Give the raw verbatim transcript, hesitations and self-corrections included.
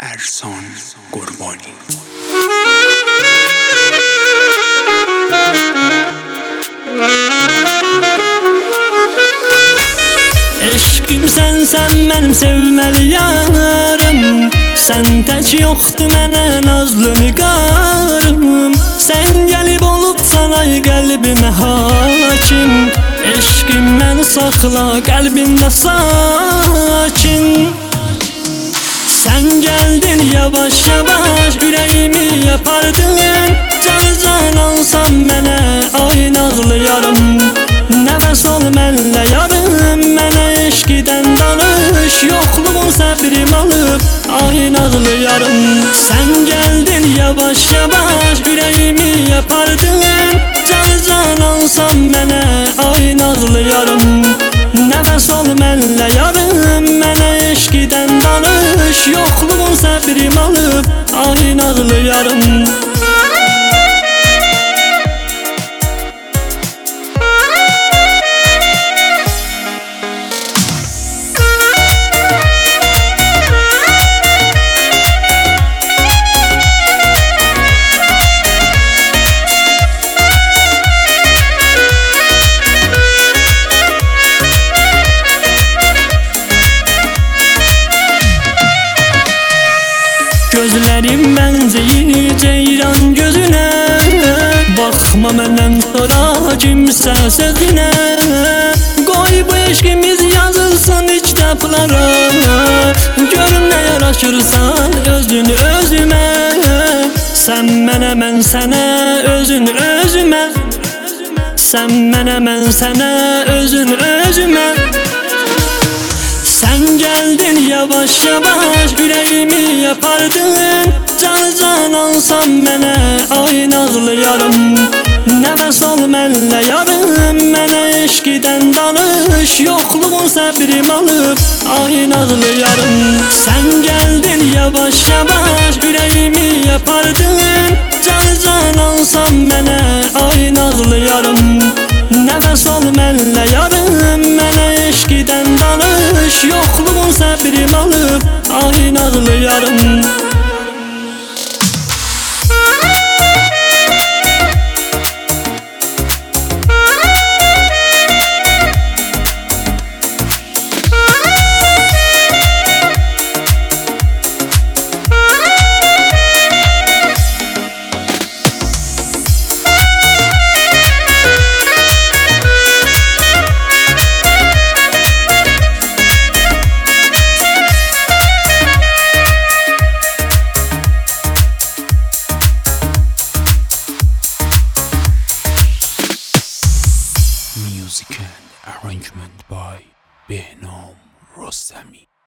Ersan Qurbani. Eşkim sen sen benim sevmeli yarım. Sen tək yoxdur mənə nazlı nigarım. Sen gelip olup sana qəlbimə hakim. Eşkim məni saxla qəlbində sakin. Sen geldin yavaş yavaş yüreğimi yapardın. Can can alsam mənə ay nazlı yarım. Nəfəs ol mənlə yarım, mənə eşqidən danış. Yokluğun səbrim alıp ay nazlı yarım. Sen geldin yavaş yavaş yüreğimi yapardın. Can can alsam mənə ay nazlı yarım. Nəfəs ol mənlə yarım, mənə eşqidən danış. Yokluğun səbrim alıp ay nazlı yarım. Gözlerim benzeyi ceyran gözüne. Bakma məndən sonra kimsə sözüne. Qoy bu eşkimiz yazılsın iç dəflara. Görün nə yaraşırsan özünü özümə. Sen mənə mən sənə özün özümə. Sen mənə mən sənə özün özümə. Sen geldin yavaş yavaş yüreğimi yapardın. Can can alsam mənə ay nazlı yarım. Nəfəs ol mənlə yarım, mənə eşqidən danış. Yokluğun səbrim alıp ay nazlı yarım. Sen geldin yavaş yavaş yüreğimi yapardın. Can can alsam mənə ay nazlı yarım. Nəfəs ol mənlə yarım, mənə eşqidən danış. Yokluğun səbrim alıp ay nazlı yarım. Music and arrangement by Behnam Rostami.